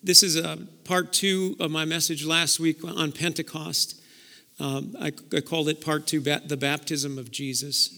This is part 2 of my message last week on Pentecost. I called it part 2, the baptism of Jesus.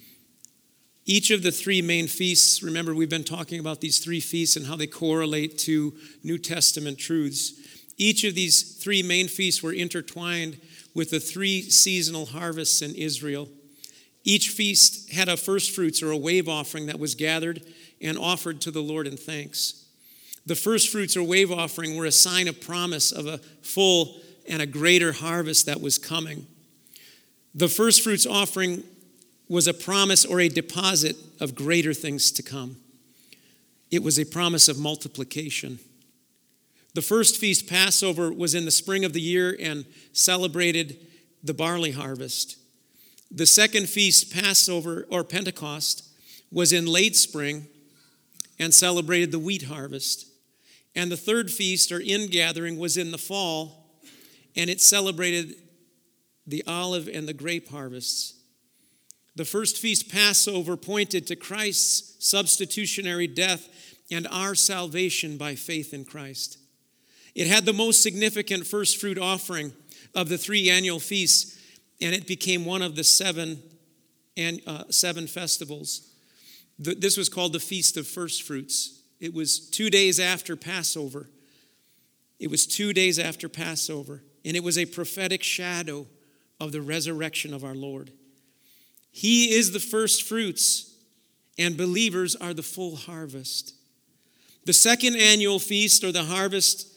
Each of the 3 main feasts, remember we've been talking about these 3 feasts and how they correlate to New Testament truths. Each of these 3 main feasts were intertwined with the 3 seasonal harvests in Israel. Each feast had a first fruits or a wave offering that was gathered and offered to the Lord in thanks. The first fruits or wave offering were a sign of promise of a full and a greater harvest that was coming. The first fruits offering was a promise or a deposit of greater things to come. It was a promise of multiplication. The first feast, Passover, was in the spring of the year and celebrated the barley harvest. The second feast, Passover or Pentecost, was in late spring and celebrated the wheat harvest. And the third feast, or ingathering, was in the fall, and it celebrated the olive and the grape harvests. The first feast, Passover, pointed to Christ's substitutionary death and our salvation by faith in Christ. It had the most significant first fruit offering of the 3 annual feasts, and it became one of the 7 festivals. This was called the Feast of First Fruits. It was 2 days after Passover. It was 2 days after Passover, and it was a prophetic shadow of the resurrection of our Lord. He is the first fruits, and believers are the full harvest. The second annual feast, or the harvest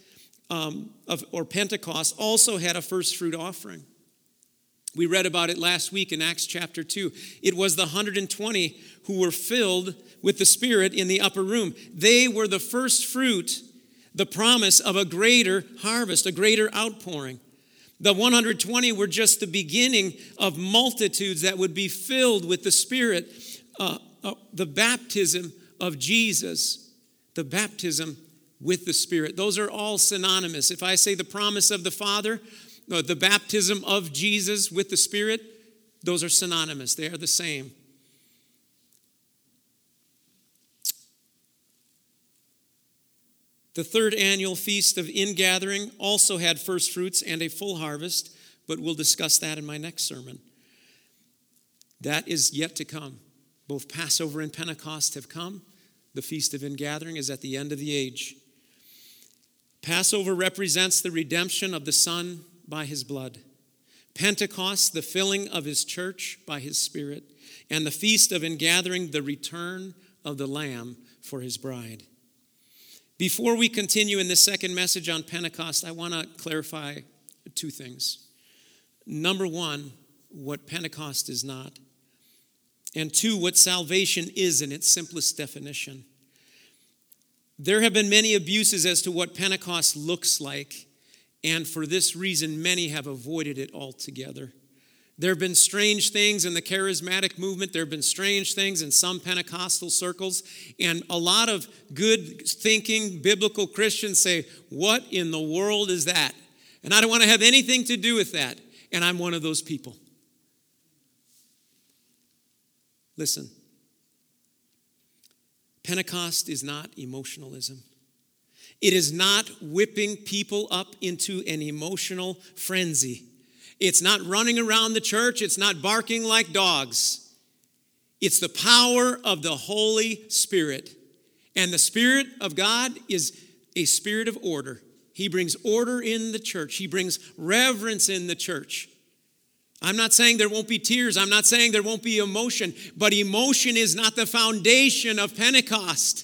or Pentecost, also had a first fruit offering. We read about it last week in Acts chapter 2. It was the 120 who were filled with the Spirit in the upper room. They were the first fruit, the promise of a greater harvest, a greater outpouring. The 120 were just the beginning of multitudes that would be filled with the Spirit, the baptism of Jesus, the baptism with the Spirit. Those are all synonymous. If I say the promise of the Father, the baptism of Jesus with the Spirit, those are synonymous. They are the same. The third annual feast of ingathering also had first fruits and a full harvest, but we'll discuss that in my next sermon. That is yet to come. Both Passover and Pentecost have come. The feast of ingathering is at the end of the age. Passover represents the redemption of the Son by his blood. Pentecost, the filling of his church by his Spirit. And the feast of ingathering, the return of the Lamb for his bride. Before we continue in this second message on Pentecost, I want to clarify 2 things. Number 1, what Pentecost is not. And 2, what salvation is in its simplest definition. There have been many abuses as to what Pentecost looks like, and for this reason, many have avoided it altogether. There have been strange things in the charismatic movement. There have been strange things in some Pentecostal circles. And a lot of good thinking biblical Christians say, what in the world is that? And I don't want to have anything to do with that. And I'm one of those people. Listen, Pentecost is not emotionalism. It is not whipping people up into an emotional frenzy. It's not running around the church. It's not barking like dogs. It's the power of the Holy Spirit. And the Spirit of God is a spirit of order. He brings order in the church. He brings reverence in the church. I'm not saying there won't be tears. I'm not saying there won't be emotion. But emotion is not the foundation of Pentecost.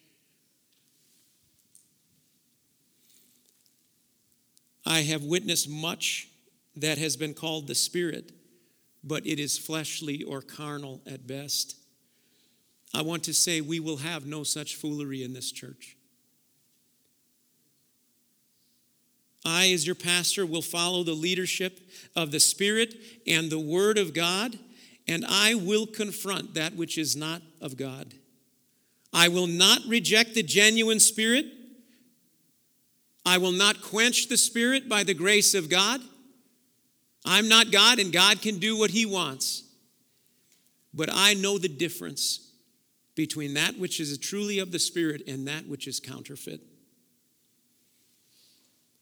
I have witnessed much that has been called the Spirit, but it is fleshly or carnal at best. I want to say we will have no such foolery in this church. I, as your pastor, will follow the leadership of the Spirit and the Word of God, and I will confront that which is not of God. I will not reject the genuine Spirit. I will not quench the Spirit by the grace of God. I'm not God, and God can do what He wants. But I know the difference between that which is truly of the Spirit and that which is counterfeit.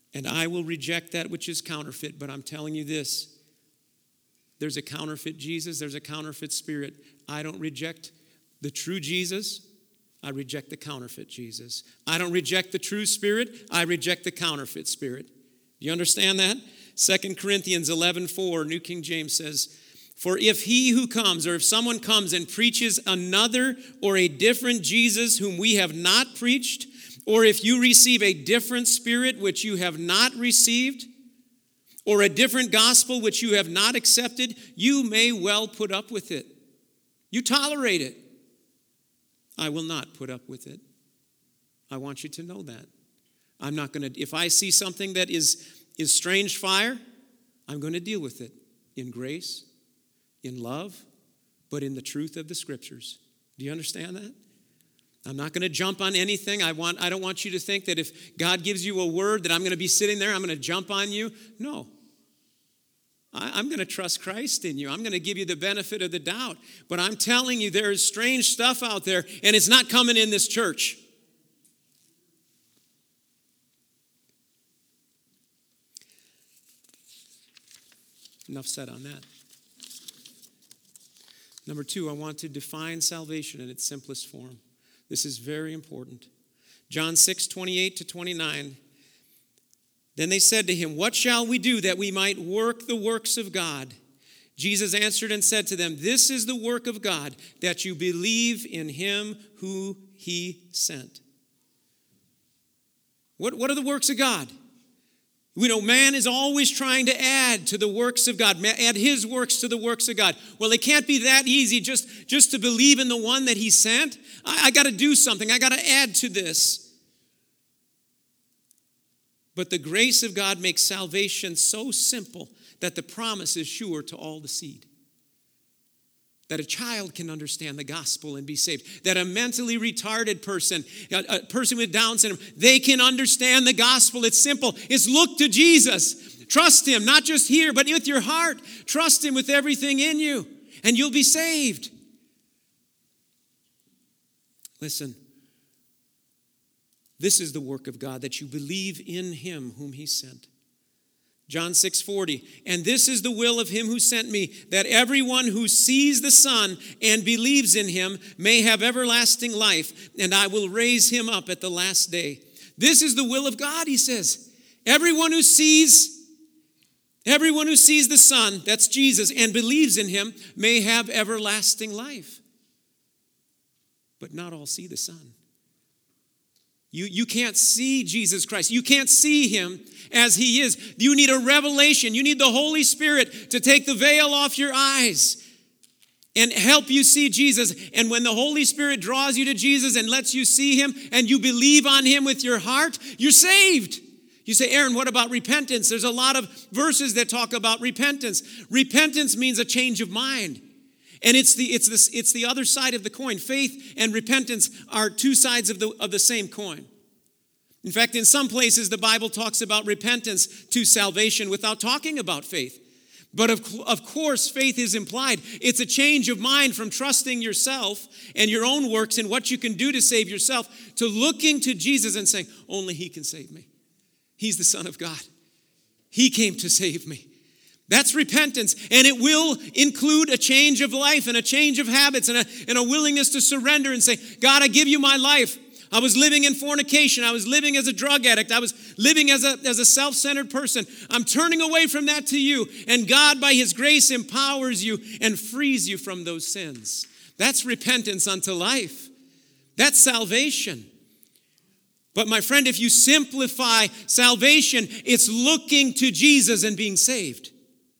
And I will reject that which is counterfeit. But I'm telling you this, there's a counterfeit Jesus, there's a counterfeit spirit. I don't reject the true Jesus, I reject the counterfeit Jesus. I don't reject the true spirit, I reject the counterfeit spirit. Do you understand that? 2 Corinthians 11:4, New King James says, for if he who comes, or if someone comes and preaches another or a different Jesus whom we have not preached, or if you receive a different spirit which you have not received, or a different gospel which you have not accepted, you may well put up with it. You tolerate it. I will not put up with it. I want you to know that. I'm not going to, if I see something that is strange fire, I'm going to deal with it in grace, in love, but in the truth of the scriptures. Do you understand that? I'm not going to jump on anything. I don't want you to think that if God gives you a word that I'm going to be sitting there, I'm going to jump on you. No. I'm going to trust Christ in you. I'm going to give you the benefit of the doubt. But I'm telling you, there is strange stuff out there, and it's not coming in this church. Enough said on that. Number 2, I want to define salvation in its simplest form. This is very important. John 6:28-29. Then they said to him, what shall we do that we might work the works of God? Jesus answered and said to them, this is the work of God, that you believe in him who he sent. What are the works of God? We know man is always trying to add to the works of God, add his works to the works of God. Well, it can't be that easy just to believe in the one that he sent. I got to do something. I got to add to this. But the grace of God makes salvation so simple that the promise is sure to all the seed. That a child can understand the gospel and be saved. That a mentally retarded person, a person with Down syndrome, they can understand the gospel. It's simple. It's look to Jesus. Trust him, not just here, but with your heart. Trust him with everything in you, and you'll be saved. Listen. This is the work of God, that you believe in him whom he sent. John 6:40, and this is the will of him who sent me, that everyone who sees the Son and believes in him may have everlasting life, and I will raise him up at the last day. This is the will of God, he says. Everyone who sees the Son, that's Jesus, and believes in him may have everlasting life. But not all see the Son. You can't see Jesus Christ. You can't see him as he is. You need a revelation. You need the Holy Spirit to take the veil off your eyes and help you see Jesus. And when the Holy Spirit draws you to Jesus and lets you see him and you believe on him with your heart, you're saved. You say, Aaron, what about repentance? There's a lot of verses that talk about repentance. Repentance means a change of mind. And it's the other side of the coin. Faith and repentance are two sides of the same coin. In fact, in some places, the Bible talks about repentance to salvation without talking about faith. But of course, faith is implied. It's a change of mind from trusting yourself and your own works and what you can do to save yourself to looking to Jesus and saying, only he can save me. He's the Son of God. He came to save me. That's repentance, and it will include a change of life and a change of habits and a willingness to surrender and say, God, I give you my life. I was living in fornication. I was living as a drug addict. I was living as a self-centered person. I'm turning away from that to you, and God, by his grace, empowers you and frees you from those sins. That's repentance unto life. That's salvation. But my friend, if you simplify salvation, it's looking to Jesus and being saved.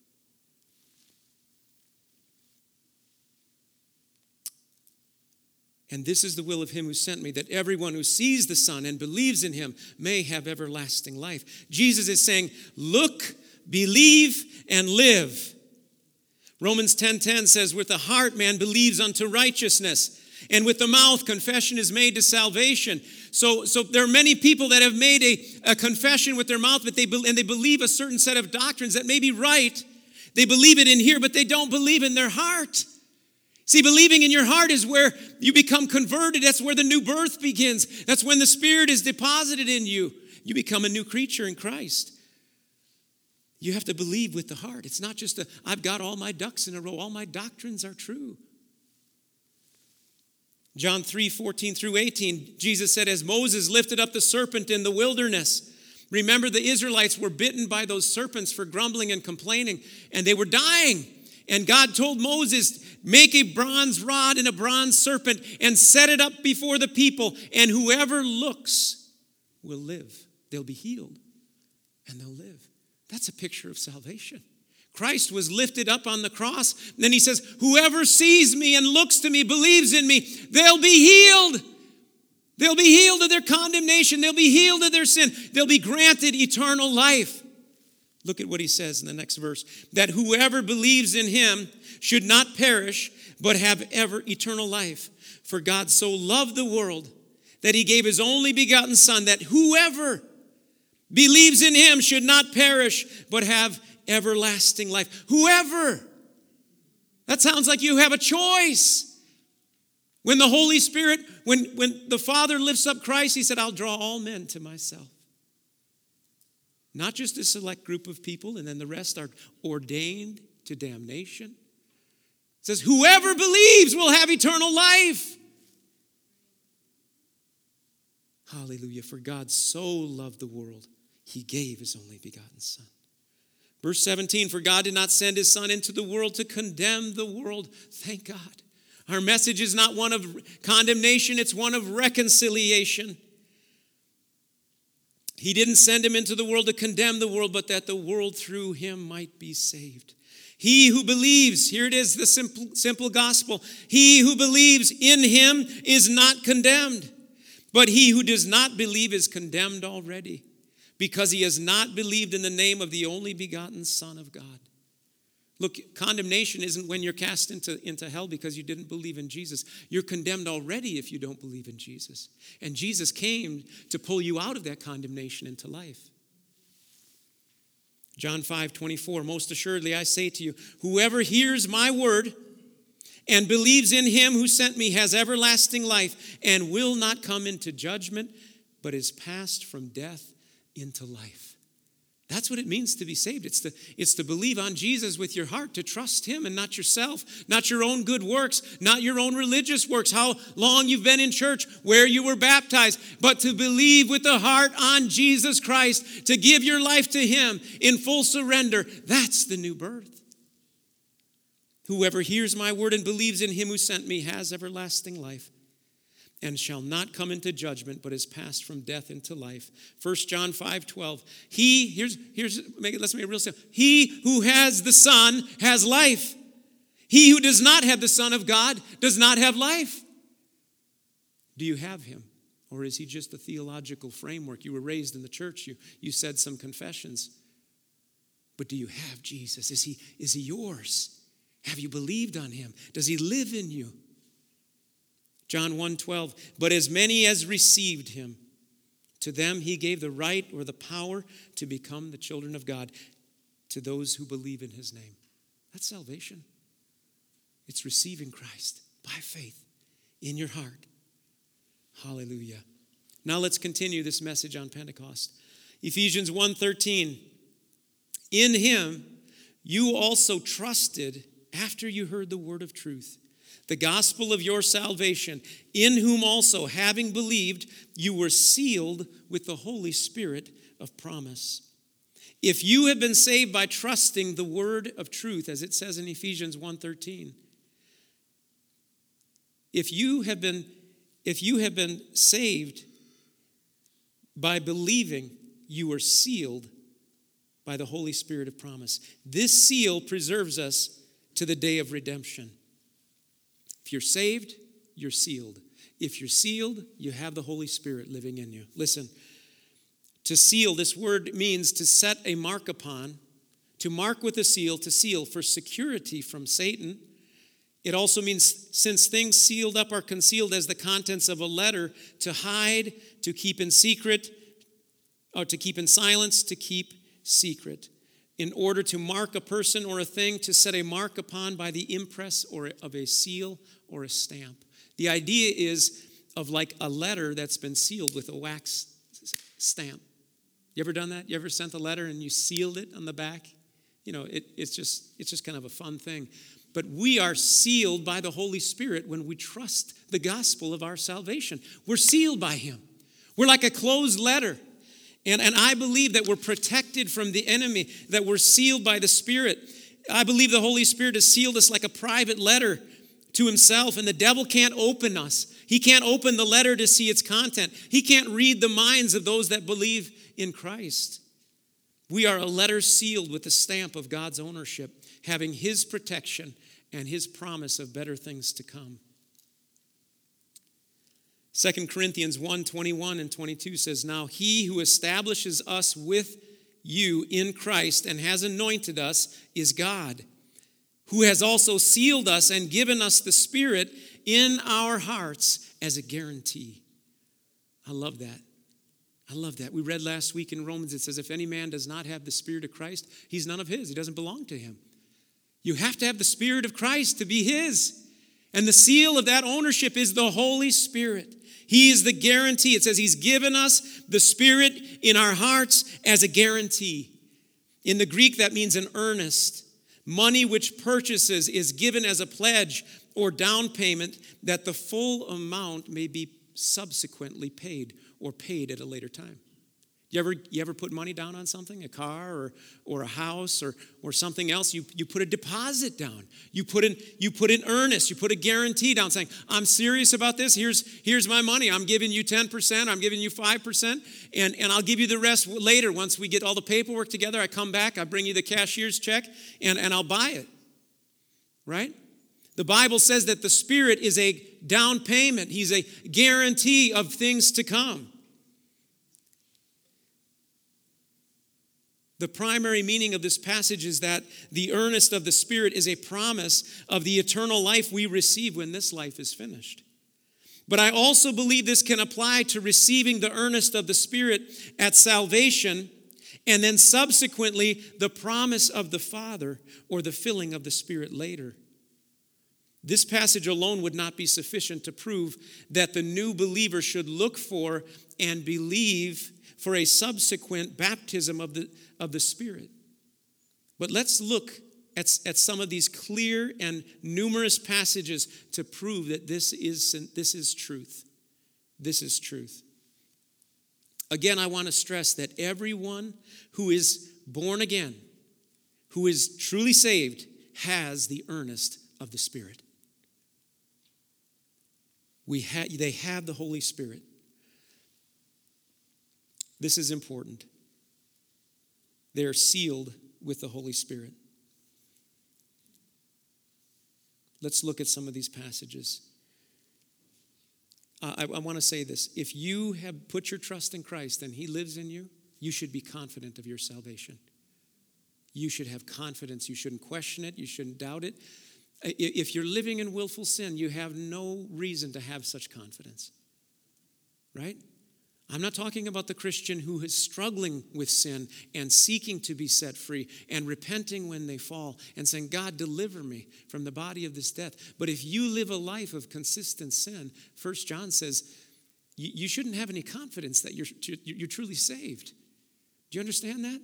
And this is the will of him who sent me, that everyone who sees the Son and believes in him may have everlasting life. Jesus is saying, look, believe, and live. Romans 10:10 says, with the heart man believes unto righteousness, and with the mouth confession is made to salvation. So there are many people that have made a confession with their mouth, but they believe a certain set of doctrines that may be right. They believe it in here, but they don't believe in their heart. See, believing in your heart is where you become converted. That's where the new birth begins. That's when the Spirit is deposited in you. You become a new creature in Christ. You have to believe with the heart. It's not just I've got all my ducks in a row. All my doctrines are true. John 3:14-18, Jesus said, as Moses lifted up the serpent in the wilderness. Remember, the Israelites were bitten by those serpents for grumbling and complaining, and they were dying. And God told Moses, make a bronze rod and a bronze serpent and set it up before the people, and whoever looks will live. They'll be healed, and they'll live. That's a picture of salvation. Christ was lifted up on the cross. And then he says, whoever sees me and looks to me, believes in me, they'll be healed. They'll be healed of their condemnation. They'll be healed of their sin. They'll be granted eternal life. Look at what he says in the next verse. That whoever believes in him should not perish, but have ever eternal life. For God so loved the world that he gave his only begotten Son, that whoever believes in him should not perish, but have everlasting life. Whoever. That sounds like you have a choice. When the Holy Spirit, when the Father lifts up Christ, he said, I'll draw all men to myself. Not just a select group of people, and then the rest are ordained to damnation. It says, whoever believes will have eternal life. Hallelujah. For God so loved the world, he gave his only begotten Son. Verse 17, for God did not send his Son into the world to condemn the world. Thank God. Our message is not one of condemnation, it's one of reconciliation. He didn't send him into the world to condemn the world, but that the world through him might be saved. He who believes, here it is, the simple gospel. He who believes in him is not condemned, but he who does not believe is condemned already, because he has not believed in the name of the only begotten Son of God. Look, condemnation isn't when you're cast into hell because you didn't believe in Jesus. You're condemned already if you don't believe in Jesus. And Jesus came to pull you out of that condemnation into life. John 5:24, most assuredly I say to you, whoever hears my word and believes in him who sent me has everlasting life and will not come into judgment, but is passed from death into life. That's what it means to be saved. It's to believe on Jesus with your heart, to trust him and not yourself, not your own good works, not your own religious works, how long you've been in church, where you were baptized, but to believe with the heart on Jesus Christ, to give your life to him in full surrender. That's the new birth. Whoever hears my word and believes in him who sent me has everlasting life, and shall not come into judgment, but is passed from death into life. 1 John 5:12. Let's make it real simple. He who has the Son has life. He who does not have the Son of God does not have life. Do you have him? Or is he just a theological framework? You were raised in the church. You said some confessions. But do you have Jesus? Is he yours? Have you believed on him? Does he live in you? John 1:12, but as many as received him, to them he gave the right or the power to become the children of God, to those who believe in his name. That's salvation. It's receiving Christ by faith in your heart. Hallelujah. Now let's continue this message on Pentecost. Ephesians 1:13, in him you also trusted after you heard the word of truth, the gospel of your salvation, in whom also, having believed, you were sealed with the Holy Spirit of promise. If you have been saved by trusting the word of truth, as it says in Ephesians 1:13, if you have been saved by believing, you are sealed by the Holy Spirit of promise. This seal preserves us to the day of redemption. If you're saved, you're sealed. If you're sealed, you have the Holy Spirit living in you. Listen, to seal, this word means to set a mark upon, to mark with a seal, to seal for security from Satan. It also means, since things sealed up are concealed as the contents of a letter, to hide, to keep in secret, or to keep in silence, to keep secret. In order to mark a person or a thing, to set a mark upon by the impress or of a seal or a stamp. The idea is of like a letter that's been sealed with a wax stamp. You ever done that? You ever sent a letter and you sealed it on the back? You know, it's just kind of a fun thing. But we are sealed by the Holy Spirit when we trust the gospel of our salvation. We're sealed by him. We're like a closed letter. And I believe that we're protected from the enemy, that we're sealed by the Spirit. I believe the Holy Spirit has sealed us like a private letter to himself, and the devil can't open us. He can't open the letter to see its content. He can't read the minds of those that believe in Christ. We are a letter sealed with the stamp of God's ownership, having his protection and his promise of better things to come. 2 Corinthians 1:21 and 22 says, "Now he who establishes us with you in Christ and has anointed us is God, who has also sealed us and given us the Spirit in our hearts as a guarantee." I love that. I love that. We read last week in Romans, it says, if any man does not have the Spirit of Christ, he's none of his. He doesn't belong to him. You have to have the Spirit of Christ to be his. And the seal of that ownership is the Holy Spirit. He is the guarantee. It says he's given us the Spirit in our hearts as a guarantee. In the Greek, that means an earnest. Money which purchases is given as a pledge or down payment that the full amount may be subsequently paid or paid at a later time. You ever put money down on something, a car or a house or something else? You put a deposit down. You put in earnest. You put a guarantee down saying, I'm serious about this. Here's my money. I'm giving you 10%. I'm giving you 5%. And I'll give you the rest later. Once we get all the paperwork together, I come back. I bring you the cashier's check and I'll buy it. Right? The Bible says that the Spirit is a down payment. He's a guarantee of things to come. The primary meaning of this passage is that the earnest of the Spirit is a promise of the eternal life we receive when this life is finished. But I also believe this can apply to receiving the earnest of the Spirit at salvation and then subsequently the promise of the Father or the filling of the Spirit later. This passage alone would not be sufficient to prove that the new believer should look for and believe for a subsequent baptism of the Spirit. But let's look at some of these clear and numerous passages to prove that this is truth. This is truth. Again, I want to stress that everyone who is born again, who is truly saved, has the earnest of the Spirit. They have the Holy Spirit. This is important. They are sealed with the Holy Spirit. Let's look at some of these passages. I want to say this. If you have put your trust in Christ and he lives in you, you should be confident of your salvation. You should have confidence. You shouldn't question it. You shouldn't doubt it. If you're living in willful sin, you have no reason to have such confidence. Right? I'm not talking about the Christian who is struggling with sin and seeking to be set free and repenting when they fall and saying, God, deliver me from the body of this death. But if you live a life of consistent sin, 1 John says, you shouldn't have any confidence that you're truly saved. Do you understand that?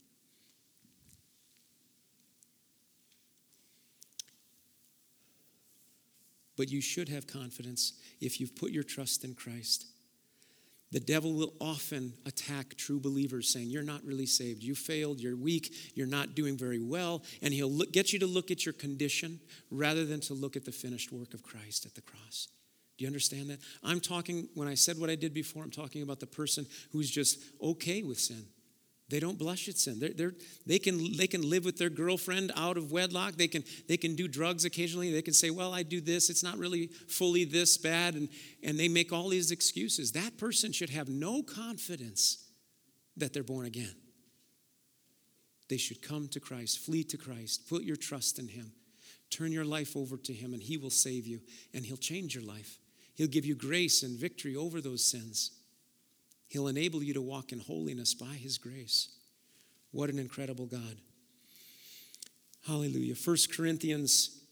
But you should have confidence if you've put your trust in Christ. The devil will often attack true believers saying, you're not really saved. You failed. You're weak. You're not doing very well. And he'll get you to look at your condition rather than to look at the finished work of Christ at the cross. Do you understand that? I'm talking, when I said what I did before, I'm talking about the person who's just okay with sin. They don't blush at sin. They can live with their girlfriend out of wedlock. They can do drugs occasionally. They can say, well, I do this. It's not really fully this bad. And they make all these excuses. That person should have no confidence that they're born again. They should come to Christ, flee to Christ, put your trust in him. Turn your life over to him and he will save you and he'll change your life. He'll give you grace and victory over those sins. He'll enable you to walk in holiness by his grace. What an incredible God. Hallelujah. 1 Corinthians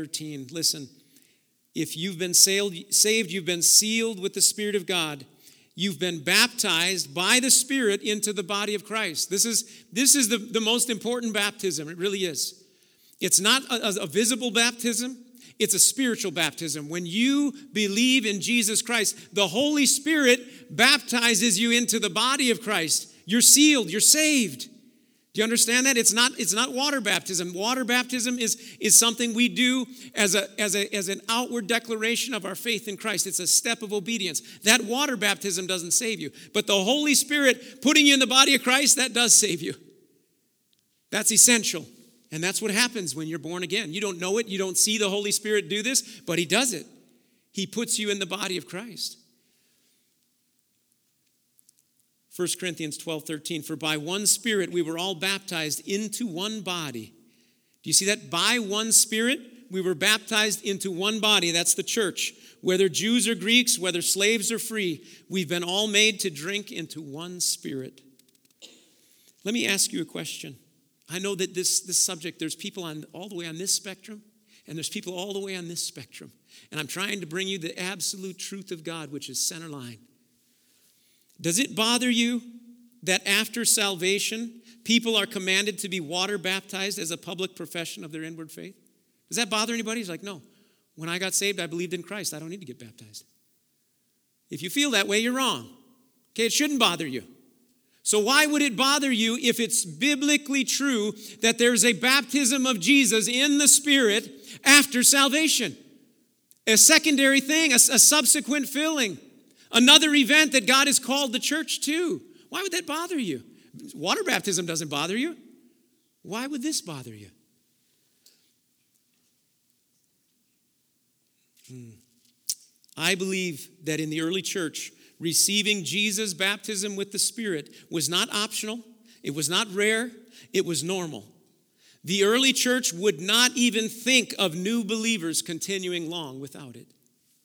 12:13. Listen, if you've been saved, you've been sealed with the Spirit of God. You've been baptized by the Spirit into the body of Christ. This is the most important baptism. It really is. It's not a visible baptism. It's a spiritual baptism. When you believe in Jesus Christ, the Holy Spirit baptizes you into the body of Christ. You're sealed. You're saved. Do you understand that? It's not water baptism. Water baptism is something we do as an outward declaration of our faith in Christ. It's a step of obedience. That water baptism doesn't save you. But the Holy Spirit putting you in the body of Christ, that does save you. That's essential. And that's what happens when you're born again. You don't know it. You don't see the Holy Spirit do this, but He does it. He puts you in the body of Christ. 1 Corinthians 12:13, for by one Spirit we were all baptized into one body. Do you see that? By one Spirit we were baptized into one body. That's the church. Whether Jews or Greeks, whether slaves or free, we've been all made to drink into one Spirit. Let me ask you a question. I know that this subject, there's people all the way on this spectrum, and there's people all the way on this spectrum. And I'm trying to bring you the absolute truth of God, which is center line. Does it bother you that after salvation, people are commanded to be water baptized as a public profession of their inward faith? Does that bother anybody? He's like, no. When I got saved, I believed in Christ. I don't need to get baptized. If you feel that way, you're wrong. Okay, it shouldn't bother you. So why would it bother you if it's biblically true that there's a baptism of Jesus in the Spirit after salvation? A secondary thing, a subsequent filling. Another event that God has called the church to. Why would that bother you? Water baptism doesn't bother you. Why would this bother you? I believe that in the early church, receiving Jesus' baptism with the Spirit was not optional. It was not rare. It was normal. The early church would not even think of new believers continuing long without it.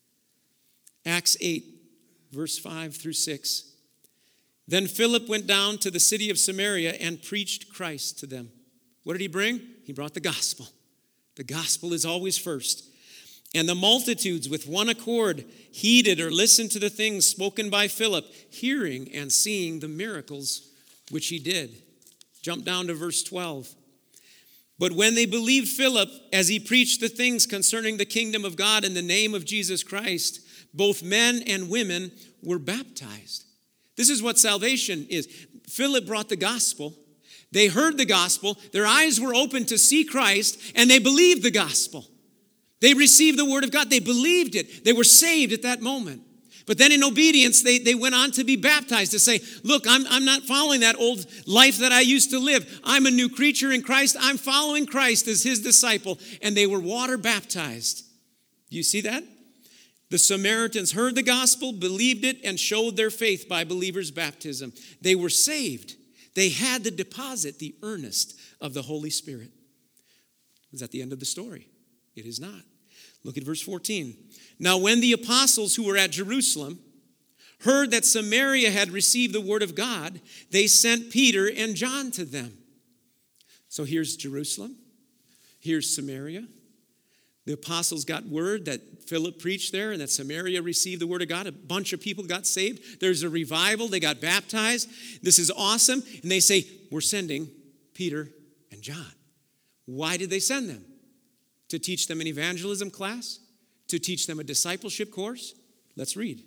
Acts 8. Verse 5 through 6. Then Philip went down to the city of Samaria and preached Christ to them. What did he bring? He brought the gospel. The gospel is always first. And the multitudes with one accord heeded or listened to the things spoken by Philip, hearing and seeing the miracles which he did. Jump down to verse 12. But when they believed Philip as he preached the things concerning the kingdom of God in the name of Jesus Christ, both men and women were baptized. This is what salvation is. Philip brought the gospel. They heard the gospel. Their eyes were open to see Christ, and they believed the gospel. They received the word of God. They believed it. They were saved at that moment. But then in obedience, they went on to be baptized, to say, look, I'm not following that old life that I used to live. I'm a new creature in Christ. I'm following Christ as his disciple. And they were water baptized. Do you see that? The Samaritans heard the gospel, believed it, and showed their faith by believers' baptism. They were saved. They had the deposit, the earnest of the Holy Spirit. Is that the end of the story? It is not. Look at verse 14. Now when the apostles who were at Jerusalem heard that Samaria had received the word of God, they sent Peter and John to them. So here's Jerusalem. Here's Samaria. The apostles got word that Philip preached there and that Samaria received the word of God. A bunch of people got saved. There's a revival. They got baptized. This is awesome. And they say, we're sending Peter and John. Why did they send them? To teach them an evangelism class? To teach them a discipleship course? Let's read.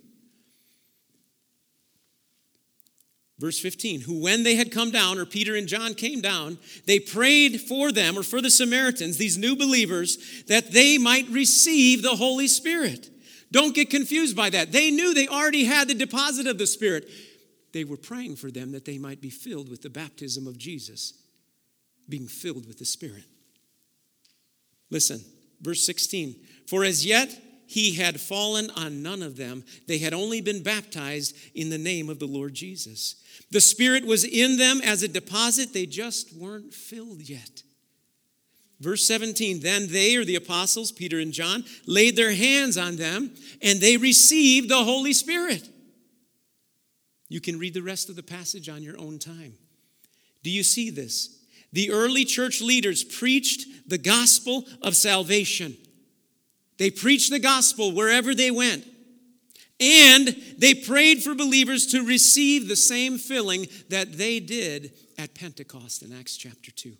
Verse 15, who when they had come down, or Peter and John came down, they prayed for them, or for the Samaritans, these new believers, that they might receive the Holy Spirit. Don't get confused by that. They knew they already had the deposit of the Spirit. They were praying for them that they might be filled with the baptism of Jesus, being filled with the Spirit. Listen, verse 16, for as yet he had fallen on none of them. They had only been baptized in the name of the Lord Jesus. The Spirit was in them as a deposit. They just weren't filled yet. Verse 17, then they, or the apostles, Peter and John, laid their hands on them, and they received the Holy Spirit. You can read the rest of the passage on your own time. Do you see this? The early church leaders preached the gospel of salvation. They preached the gospel wherever they went. And they prayed for believers to receive the same filling that they did at Pentecost in Acts chapter 2.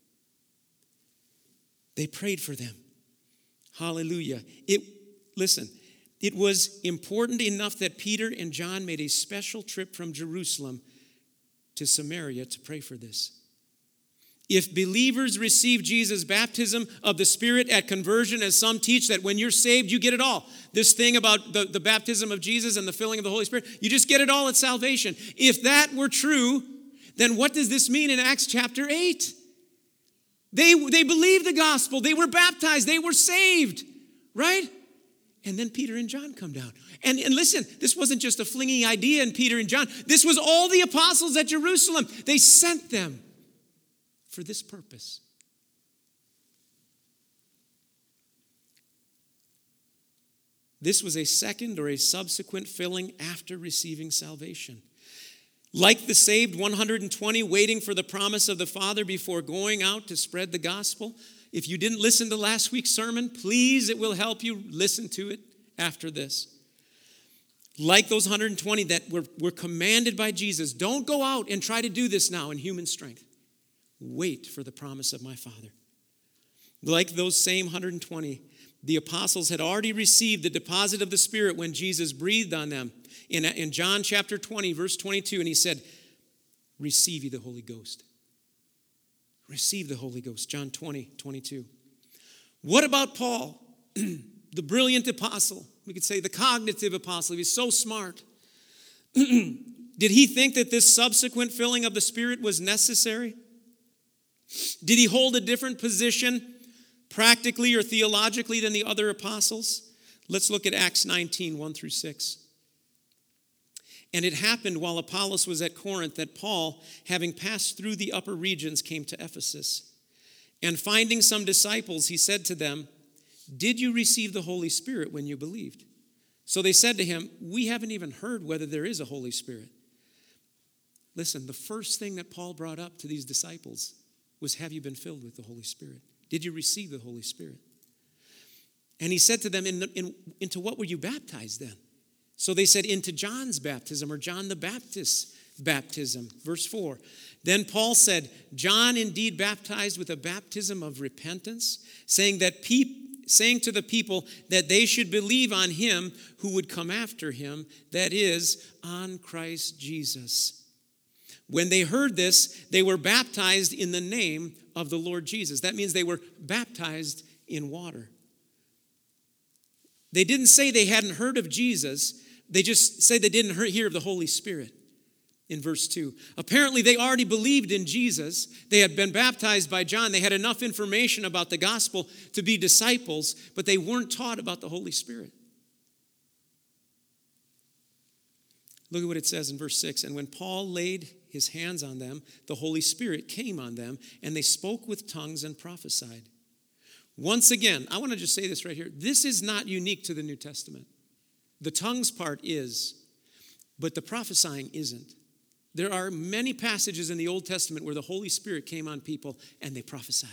They prayed for them. Hallelujah. Listen, it was important enough that Peter and John made a special trip from Jerusalem to Samaria to pray for this. If believers receive Jesus' baptism of the Spirit at conversion, as some teach that when you're saved, you get it all. This thing about the baptism of Jesus and the filling of the Holy Spirit, you just get it all at salvation. If that were true, then what does this mean in Acts chapter 8? They believed the gospel. They were baptized. They were saved, right? And then Peter and John come down. And listen, this wasn't just a flingy idea in Peter and John. This was all the apostles at Jerusalem. They sent them for this purpose. This was a second or a subsequent filling after receiving salvation. Like the saved 120 waiting for the promise of the Father before going out to spread the gospel. If you didn't listen to last week's sermon, please, it will help you listen to it after this. Like those 120 that were commanded by Jesus, don't go out and try to do this now in human strength. Wait for the promise of my Father. Like those same 120, the apostles had already received the deposit of the Spirit when Jesus breathed on them. In John chapter 20, verse 22, and he said, receive ye the Holy Ghost. Receive the Holy Ghost, John 20, 22. What about Paul, the brilliant apostle? We could say the cognitive apostle. He was so smart. Did he think that this subsequent filling of the Spirit was necessary? Did he hold a different position practically or theologically than the other apostles? Let's look at Acts 19, 1 through 6. And it happened while Apollos was at Corinth that Paul, having passed through the upper regions, came to Ephesus. And finding some disciples, he said to them, did you receive the Holy Spirit when you believed? So they said to him, we haven't even heard whether there is a Holy Spirit. Listen, the first thing that Paul brought up to these disciples was, have you been filled with the Holy Spirit? Did you receive the Holy Spirit? And he said to them, into what were you baptized then? So they said, into John's baptism, or John the Baptist's baptism. Verse 4. Then Paul said, John indeed baptized with a baptism of repentance, saying to the people that they should believe on him who would come after him, that is, on Christ Jesus. When they heard this, they were baptized in the name of the Lord Jesus. That means they were baptized in water. They didn't say they hadn't heard of Jesus. They just said they didn't hear of the Holy Spirit in verse 2. Apparently, they already believed in Jesus. They had been baptized by John. They had enough information about the gospel to be disciples, but they weren't taught about the Holy Spirit. Look at what it says in verse 6. And when Paul laid his hands on them, the Holy Spirit came on them, and they spoke with tongues and prophesied. Once again, I want to just say this right here. This is not unique to the New Testament. The tongues part is, but the prophesying isn't. There are many passages in the Old Testament where the Holy Spirit came on people and they prophesied.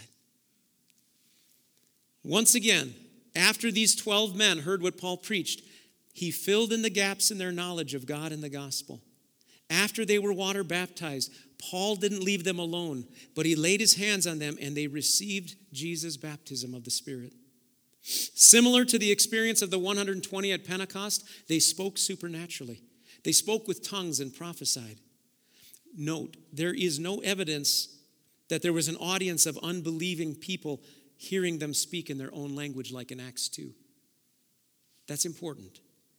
Once again, after these 12 men heard what Paul preached, he filled in the gaps in their knowledge of God and the gospel. After they were water baptized, Paul didn't leave them alone, but he laid his hands on them and they received Jesus' baptism of the Spirit. Similar to the experience of the 120 at Pentecost, they spoke supernaturally. They spoke with tongues and prophesied. Note, there is no evidence that there was an audience of unbelieving people hearing them speak in their own language like in Acts 2. That's important.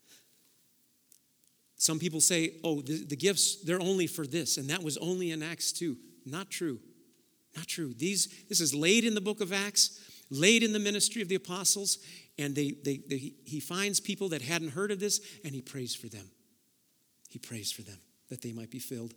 Some people say, oh, the gifts, they're only for this, and that was only in Acts 2. Not true. Not true. This is laid in the book of Acts, laid in the ministry of the apostles, and he finds people that hadn't heard of this, and he prays for them. He prays for them that they might be filled.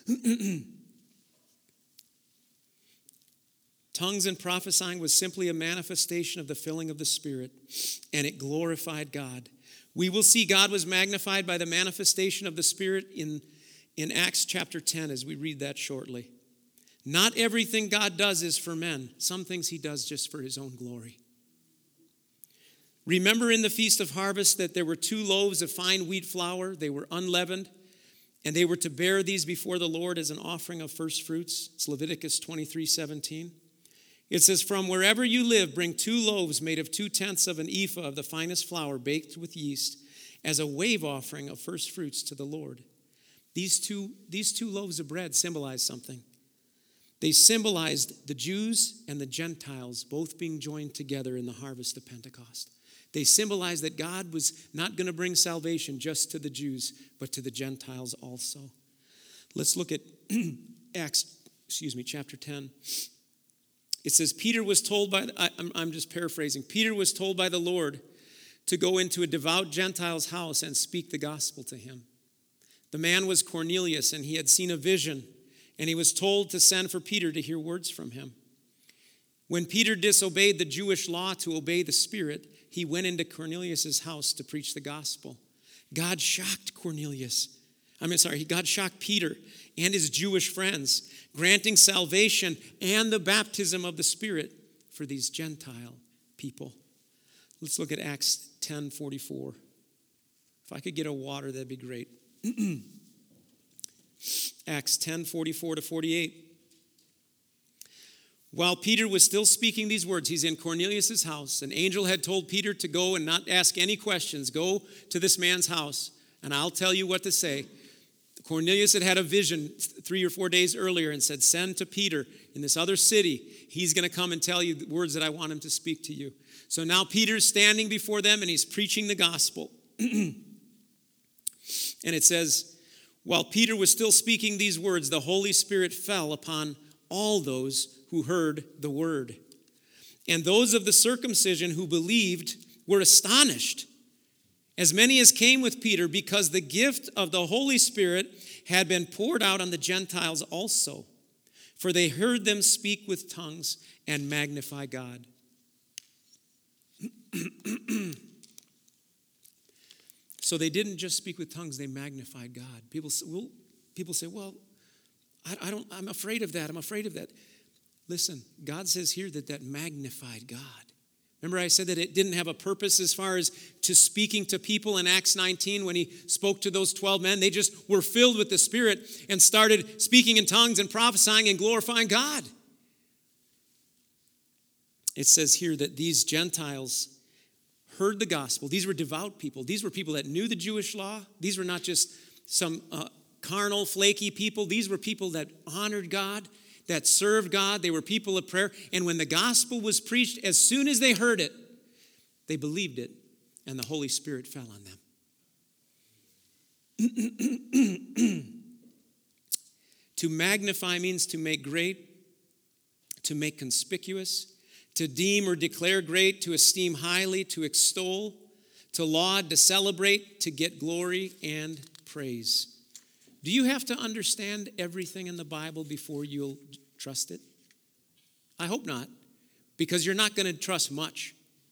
Tongues and prophesying was simply a manifestation of the filling of the Spirit, and it glorified God. We will see God was magnified by the manifestation of the Spirit in Acts chapter 10 as we read that shortly. Not everything God does is for men. Some things he does just for his own glory. Remember in the Feast of Harvest that there were 2 loaves of fine wheat flour. They were unleavened, and they were to bear these before the Lord as an offering of first fruits. It's Leviticus 23:17. It says, from wherever you live, bring 2 loaves made of 2/10 of an ephah of the finest flour baked with yeast as a wave offering of first fruits to the Lord. These two loaves of bread symbolize something. They symbolized the Jews and the Gentiles both being joined together in the harvest of Pentecost. They symbolized that God was not going to bring salvation just to the Jews, but to the Gentiles also. Let's look at chapter 10. It says, Peter was told by, I'm just paraphrasing, Peter was told by the Lord to go into a devout Gentile's house and speak the gospel to him. The man was Cornelius, and he had seen a vision, and he was told to send for Peter to hear words from him. When Peter disobeyed the Jewish law to obey the Spirit, he went into Cornelius' house to preach the gospel. God shocked God shocked Peter and his Jewish friends, granting salvation and the baptism of the Spirit for these Gentile people. Let's look at Acts 10:44. If I could get a water, that'd be great. Acts 10:44-48. While Peter was still speaking these words, he's in Cornelius' house. An angel had told Peter to go and not ask any questions. Go to this man's house, and I'll tell you what to say. Cornelius had a vision 3 or 4 days earlier and said, send to Peter in this other city. He's going to come and tell you the words that I want him to speak to you. So now Peter's standing before them, and he's preaching the gospel. And it says, while Peter was still speaking these words, the Holy Spirit fell upon all those who heard the word. And those of the circumcision who believed were astonished, as many as came with Peter, because the gift of the Holy Spirit had been poured out on the Gentiles also. For they heard them speak with tongues and magnify God. So they didn't just speak with tongues, they magnified God. People say, well, I'm afraid of that. I'm afraid of that. Listen, God says here that magnified God. Remember I said that it didn't have a purpose as far as to speaking to people in Acts 19 when he spoke to those 12 men. They just were filled with the Spirit and started speaking in tongues and prophesying and glorifying God. It says here that these Gentiles heard the gospel. These were devout people. These were people that knew the Jewish law. These were not just some carnal, flaky people. These were people that honored God, that served God. They were people of prayer. And when the gospel was preached, as soon as they heard it, they believed it, and the Holy Spirit fell on them. To magnify means to make great, to make conspicuous, to deem or declare great, to esteem highly, to extol, to laud, to celebrate, to get glory and praise. Do you have to understand everything in the Bible before you'll trust it? I hope not, because you're not going to trust much.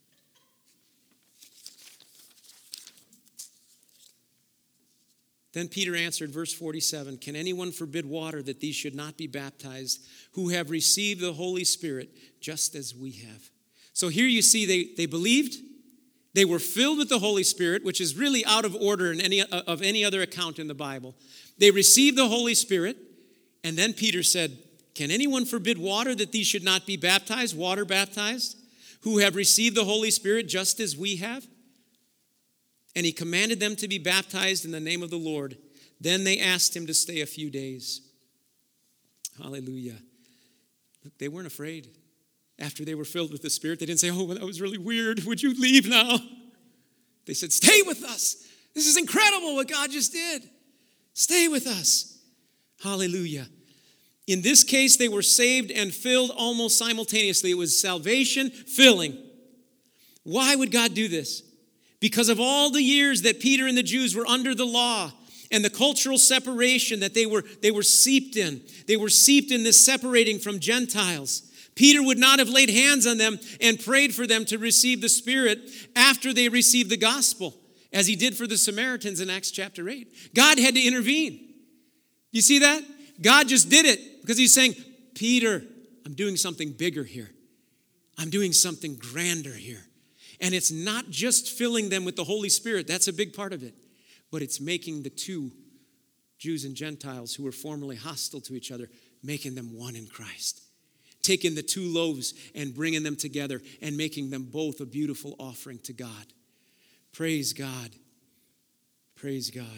Then Peter answered, verse 47, can anyone forbid water that these should not be baptized, who have received the Holy Spirit just as we have? So here you see they believed, they were filled with the Holy Spirit, which is really out of order in any other account in the Bible. They received the Holy Spirit, and then Peter said, can anyone forbid water that these should not be baptized, water baptized, who have received the Holy Spirit just as we have? And he commanded them to be baptized in the name of the Lord. Then they asked him to stay a few days. Hallelujah. They weren't afraid. After they were filled with the Spirit, they didn't say, oh, that was really weird. Would you leave now? They said, stay with us. This is incredible what God just did. Stay with us. Hallelujah. In this case, they were saved and filled almost simultaneously. It was salvation, filling. Why would God do this? Because of all the years that Peter and the Jews were under the law and the cultural separation that they were seeped in. They were seeped in this separating from Gentiles. Peter would not have laid hands on them and prayed for them to receive the Spirit after they received the gospel, as he did for the Samaritans in Acts chapter 8. God had to intervene. You see that? God just did it because he's saying, Peter, I'm doing something bigger here. I'm doing something grander here. And it's not just filling them with the Holy Spirit. That's a big part of it. But it's making the two, Jews and Gentiles, who were formerly hostile to each other, making them one in Christ. Taking the two loaves and bringing them together and making them both a beautiful offering to God. Praise God. Praise God.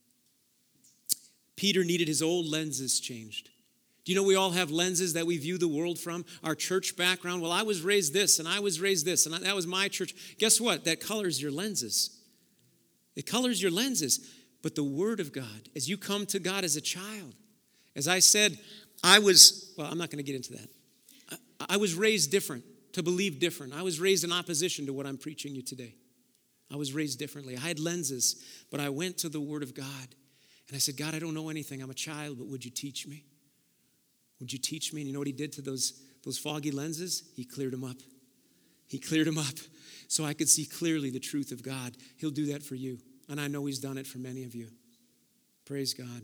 Peter needed his old lenses changed. Do you know we all have lenses that we view the world from? Our church background. Well, I was raised this, and I was raised this, and that was my church. Guess what? That colors your lenses. It colors your lenses. But the Word of God, as you come to God as a child, as I said, I'm not going to get into that. I was raised different, to believe different. I was raised in opposition to what I'm preaching you today. I was raised differently. I had lenses, but I went to the Word of God. And I said, God, I don't know anything. I'm a child, but would you teach me? Would you teach me? And you know what he did to those foggy lenses? He cleared them up. He cleared them up so I could see clearly the truth of God. He'll do that for you. And I know he's done it for many of you. Praise God.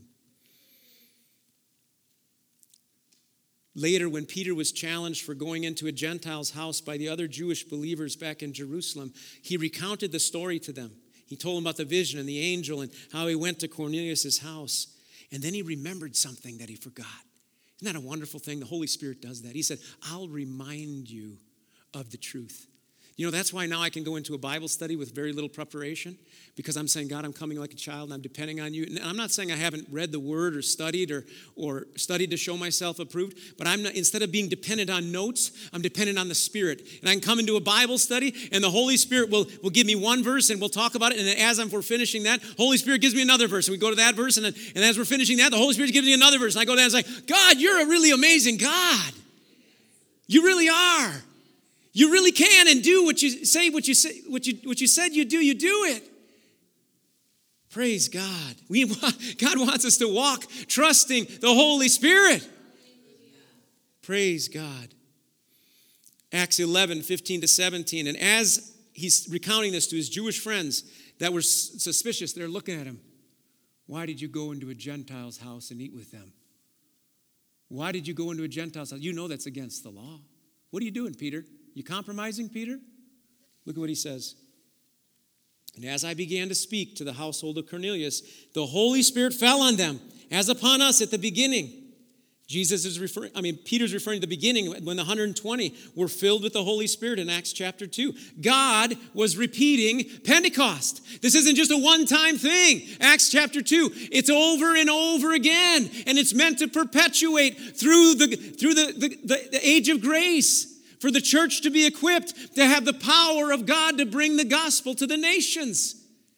Later, when Peter was challenged for going into a Gentile's house by the other Jewish believers back in Jerusalem, he recounted the story to them. He told them about the vision and the angel and how he went to Cornelius' house. And then he remembered something that he forgot. Isn't that a wonderful thing? The Holy Spirit does that. He said, I'll remind you of the truth. You know, that's why now I can go into a Bible study with very little preparation, because I'm saying, God, I'm coming like a child and I'm depending on you. And I'm not saying I haven't read the Word or studied to show myself approved, but instead of being dependent on notes, I'm dependent on the Spirit. And I can come into a Bible study and the Holy Spirit will give me one verse and we'll talk about it. And then as we're finishing that, Holy Spirit gives me another verse. And we go to that verse, and as we're finishing that, the Holy Spirit gives me another verse. And I go down and it's like, God, you're a really amazing God. You really are. You really can and do what you said you do it. Praise God. God wants us to walk trusting the Holy Spirit. Praise God. Acts 11, 15 to 17. And as he's recounting this to his Jewish friends that were suspicious, they're looking at him. Why did you go into a Gentile's house and eat with them? Why did you go into a Gentile's house? You know that's against the law. What are you doing, Peter? You compromising, Peter? Look at what he says. And as I began to speak to the household of Cornelius, the Holy Spirit fell on them, as upon us at the beginning. Peter's referring to the beginning when the 120 were filled with the Holy Spirit in Acts chapter 2. God was repeating Pentecost. This isn't just a one-time thing. Acts chapter 2, it's over and over again, and it's meant to perpetuate through the age of grace, for the church to be equipped to have the power of God to bring the gospel to the nations.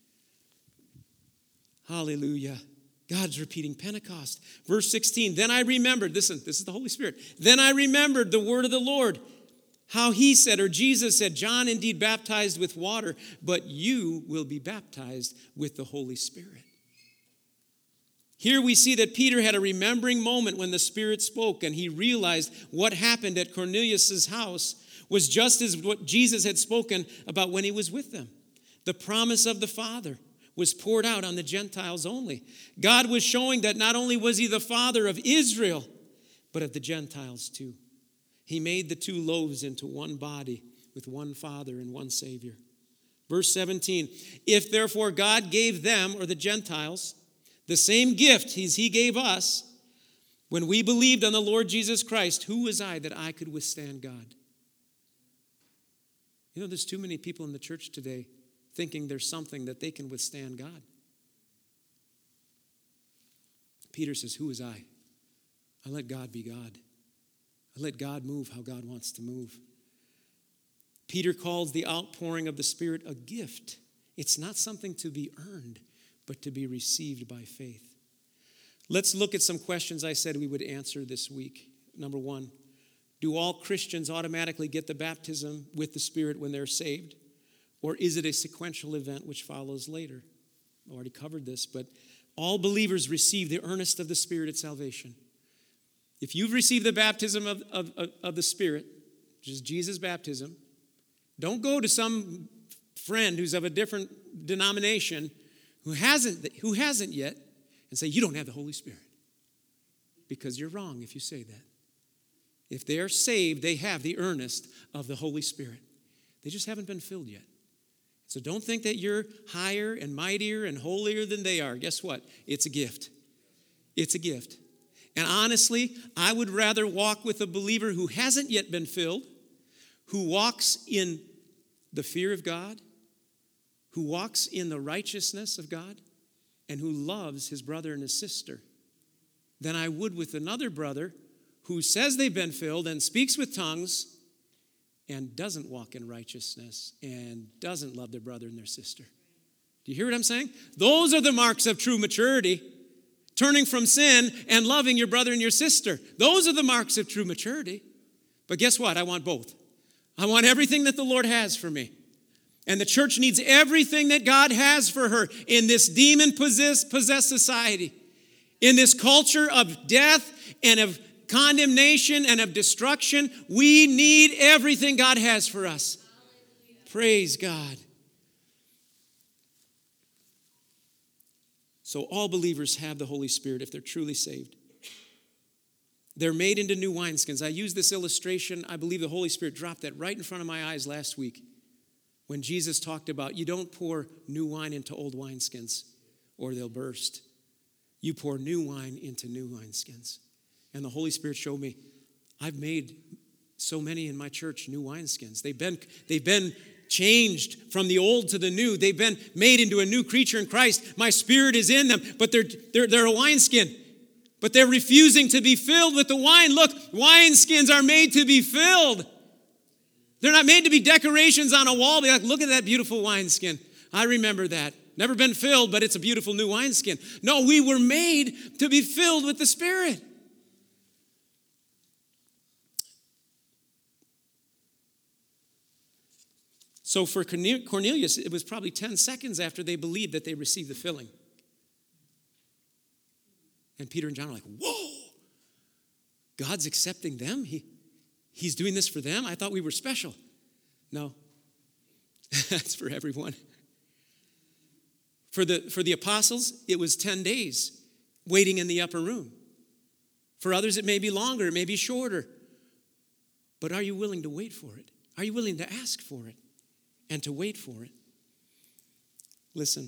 Hallelujah. God's repeating Pentecost. Verse 16, then I remembered, listen, this is the Holy Spirit. Then I remembered the word of the Lord, how he said, or Jesus said, John indeed baptized with water, but you will be baptized with the Holy Spirit. Here we see that Peter had a remembering moment when the Spirit spoke, and he realized what happened at Cornelius' house was just as what Jesus had spoken about when he was with them. The promise of the Father was poured out on the Gentiles only. God was showing that not only was he the Father of Israel, but of the Gentiles too. He made the two loaves into one body with one Father and one Savior. Verse 17, if therefore God gave them, or the Gentiles, the same gift as he gave us, when we believed on the Lord Jesus Christ, who was I that I could withstand God? You know, there's too many people in the church today thinking there's something that they can withstand God. Peter says, who is I? I let God be God. I let God move how God wants to move. Peter calls the outpouring of the Spirit a gift. It's not something to be earned, but to be received by faith. Let's look at some questions I said we would answer this week. Number one, do all Christians automatically get the baptism with the Spirit when they're saved? Or is it a sequential event which follows later? I already covered this, but all believers receive the earnest of the Spirit at salvation. If you've received the baptism of the Spirit, which is Jesus' baptism, don't go to some friend who's of a different denomination who hasn't yet and say, you don't have the Holy Spirit. Because you're wrong if you say that. If they are saved, they have the earnest of the Holy Spirit. They just haven't been filled yet. So don't think that you're higher and mightier and holier than they are. Guess what? It's a gift. It's a gift. And honestly, I would rather walk with a believer who hasn't yet been filled, who walks in the fear of God, who walks in the righteousness of God, and who loves his brother and his sister, than I would with another brother who says they've been filled and speaks with tongues and doesn't walk in righteousness and doesn't love their brother and their sister. Do you hear what I'm saying? Those are the marks of true maturity. Turning from sin and loving your brother and your sister. Those are the marks of true maturity. But guess what? I want both. I want everything that the Lord has for me. And the church needs everything that God has for her in this demon-possessed society. In this culture of death and of condemnation and of destruction, we need everything God has for us. Praise God. So all believers have the Holy Spirit if they're truly saved. They're made into new wineskins. I used this illustration. I believe the Holy Spirit dropped that right in front of my eyes last week when Jesus talked about you don't pour new wine into old wineskins or they'll burst. You pour new wine into new wineskins. And the Holy Spirit showed me, I've made so many in my church new wineskins. They've been changed from the old to the new. They've been made into a new creature in Christ. My Spirit is in them, but they're a wineskin. But they're refusing to be filled with the wine. Look, wineskins are made to be filled. They're not made to be decorations on a wall. Be like, look at that beautiful wineskin. I remember that. Never been filled, but it's a beautiful new wineskin. No, we were made to be filled with the Spirit. So for Cornelius, it was probably 10 seconds after they believed that they received the filling. And Peter and John are like, whoa, God's accepting them? He's doing this for them? I thought we were special. No, that's for everyone. For the apostles, it was 10 days waiting in the upper room. For others, it may be longer, it may be shorter. But are you willing to wait for it? Are you willing to ask for it and to wait for it? Listen.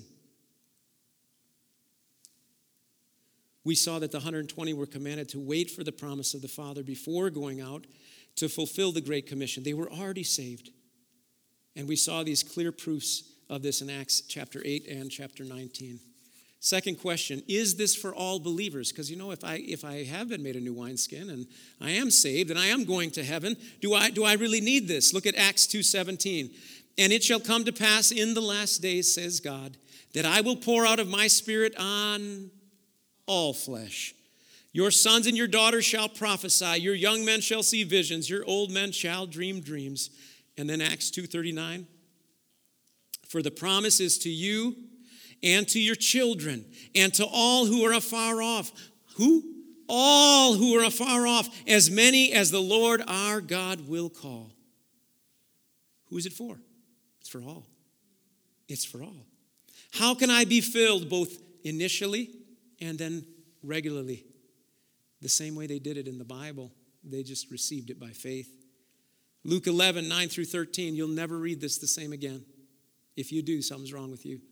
We saw that the 120 were commanded to wait for the promise of the Father before going out to fulfill the Great Commission. They were already saved. And we saw these clear proofs of this in Acts chapter 8 and chapter 19. Second question, is this for all believers? Because if I have been made a new wineskin and I am saved and I am going to heaven, do I really need this? Look at Acts 2:17. And it shall come to pass in the last days, says God, that I will pour out of my Spirit on all flesh. Your sons and your daughters shall prophesy. Your young men shall see visions. Your old men shall dream dreams. And then Acts 2:39. For the promise is to you and to your children and to all who are afar off. Who? All who are afar off, as many as the Lord our God will call. Who is it for? It's for all. It's for all. How can I be filled both initially and then regularly? The same way they did it in the Bible. They just received it by faith. Luke 11, 9 through 13. You'll never read this the same again. If you do, something's wrong with you.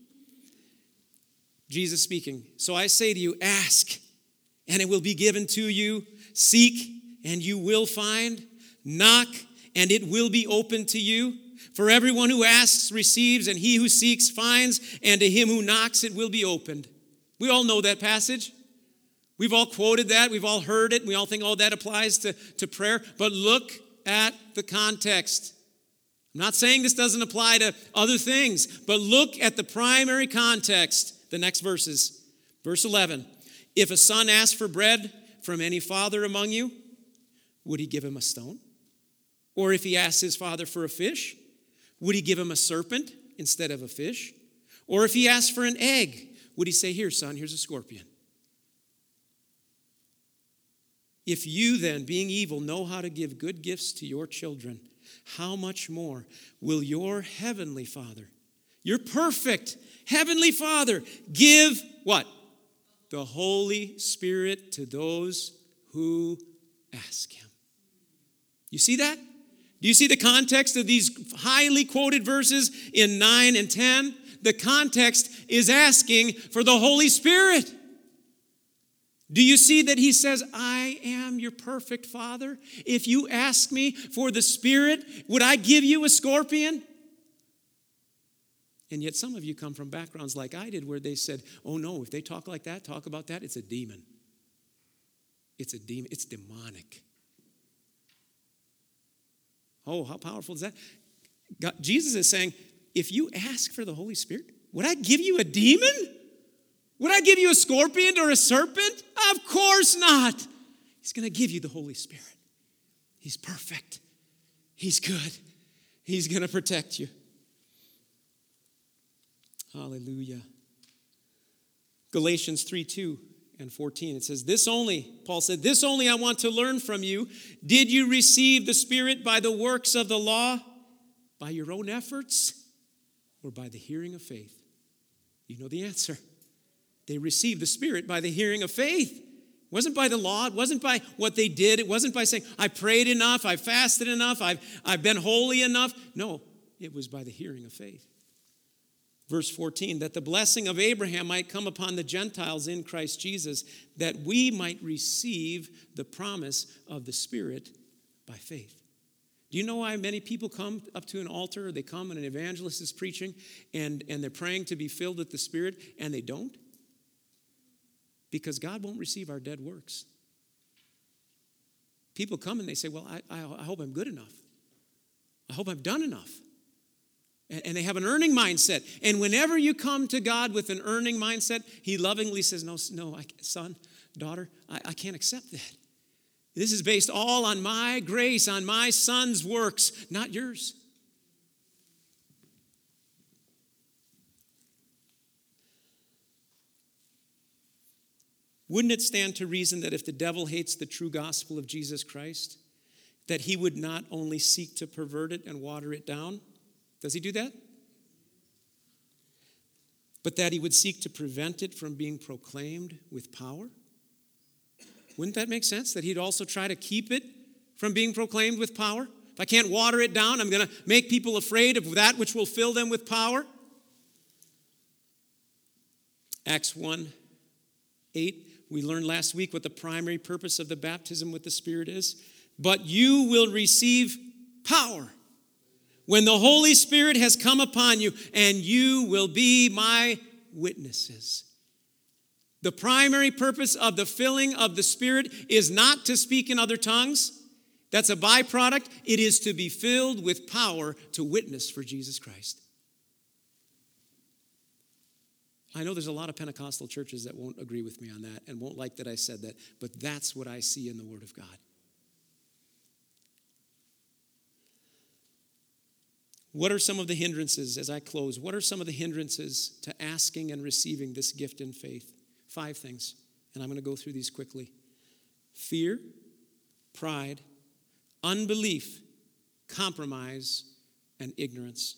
Jesus speaking. So I say to you, ask, and it will be given to you. Seek, and you will find. Knock, and it will be opened to you. For everyone who asks receives, and he who seeks finds, and to him who knocks it will be opened. We all know that passage. We've all quoted that. We've all heard it. We all think, that applies to prayer. But look at the context. I'm not saying this doesn't apply to other things, but look at the primary context, the next verses. Verse 11, if a son asks for bread from any father among you, would he give him a stone? Or if he asks his father for a fish, would he give him a serpent instead of a fish? Or if he asks for an egg, would he say, here, son, here's a scorpion? If you then, being evil, know how to give good gifts to your children, how much more will your heavenly Father, your perfect heavenly Father, give what? The Holy Spirit to those who ask him. You see that? Do you see the context of these highly quoted verses in 9 and 10? The context is asking for the Holy Spirit. Do you see that he says, I am your perfect Father? If you ask me for the Spirit, would I give you a scorpion? And yet some of you come from backgrounds like I did where they said, oh no, if they talk like that, talk about that, it's a demon. It's a demon. It's demonic. Oh, how powerful is that? God, Jesus is saying, if you ask for the Holy Spirit, would I give you a demon? Would I give you a scorpion or a serpent? Of course not. He's going to give you the Holy Spirit. He's perfect. He's good. He's going to protect you. Hallelujah. Galatians 3:2 and 14. It says, Paul said, this only I want to learn from you. Did you receive the Spirit by the works of the law, by your own efforts, or by the hearing of faith? You know the answer. They received the Spirit by the hearing of faith. It wasn't by the law. It wasn't by what they did. It wasn't by saying, I prayed enough, I fasted enough, I've been holy enough. No, it was by the hearing of faith. Verse 14, that the blessing of Abraham might come upon the Gentiles in Christ Jesus, that we might receive the promise of the Spirit by faith. Do you know why many people come up to an altar, or they come and an evangelist is preaching, and they're praying to be filled with the Spirit, and they don't? Because God won't receive our dead works. People come and they say, well, I hope I'm good enough. I hope I've done enough. And they have an earning mindset. And whenever you come to God with an earning mindset, he lovingly says, no, son, daughter, I can't accept that. This is based all on my grace, on my son's works, not yours. Wouldn't it stand to reason that if the devil hates the true gospel of Jesus Christ, that he would not only seek to pervert it and water it down? Does he do that? But that he would seek to prevent it from being proclaimed with power? Wouldn't that make sense? That he'd also try to keep it from being proclaimed with power? If I can't water it down, I'm going to make people afraid of that which will fill them with power. Acts 1:8, we learned last week what the primary purpose of the baptism with the Spirit is. But you will receive power when the Holy Spirit has come upon you, and you will be my witnesses. The primary purpose of the filling of the Spirit is not to speak in other tongues. That's a byproduct. It is to be filled with power to witness for Jesus Christ. I know there's a lot of Pentecostal churches that won't agree with me on that and won't like that I said that, but that's what I see in the Word of God. What are some of the hindrances, as I close, what are some of the hindrances to asking and receiving this gift in faith? 5 things, and I'm going to go through these quickly. Fear, pride, unbelief, compromise, and ignorance.